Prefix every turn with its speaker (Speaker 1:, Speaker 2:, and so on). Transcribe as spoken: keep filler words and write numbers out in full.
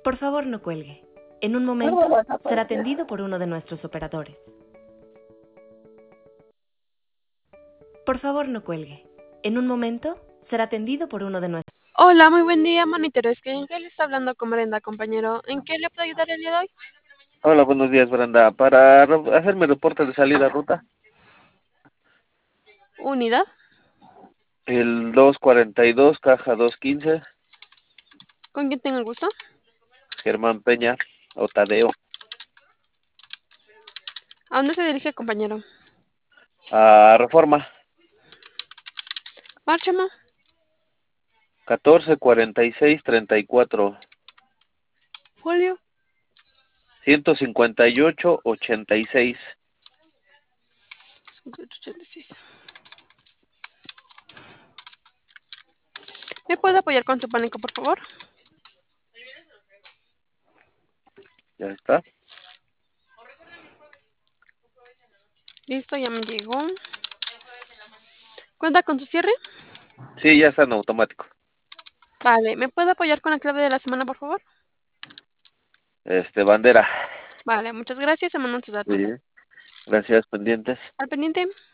Speaker 1: Por favor, no cuelgue. En un momento será atendido por uno de nuestros operadores. Por favor, no cuelgue. En un momento será atendido por uno de nuestros...
Speaker 2: Hola, muy buen día, monitores. Que Ángel está hablando con Brenda, compañero. ¿En qué le puedo ayudar el día de hoy?
Speaker 3: Hola, buenos días, Brenda. Para re- hacerme reporte de salida a ruta,
Speaker 2: Unidad.
Speaker 3: el dos cuarenta y dos, caja dos quince,
Speaker 2: ¿Con quién tengo el gusto?
Speaker 3: Germán Peña, o Tadeo,
Speaker 2: ¿A dónde se dirige, compañero?
Speaker 3: a Reforma,
Speaker 2: Márchamo.
Speaker 3: catorce cuarenta y seis treinta y cuatro,
Speaker 2: Folio.
Speaker 3: ciento cincuenta y ocho ochenta y seis.
Speaker 2: cincuenta y ocho ochenta y seis. ¿Me puede apoyar con su pánico, por favor?
Speaker 3: Ya está.
Speaker 2: Listo, ya me llegó. ¿Cuenta con su cierre?
Speaker 3: Sí, ya está en automático.
Speaker 2: Vale, ¿me puede apoyar con la clave de la semana, por favor?
Speaker 3: Este, bandera.
Speaker 2: Vale, muchas gracias. Se mandan sus datos.
Speaker 3: Sí, gracias, pendientes.
Speaker 2: Al pendiente.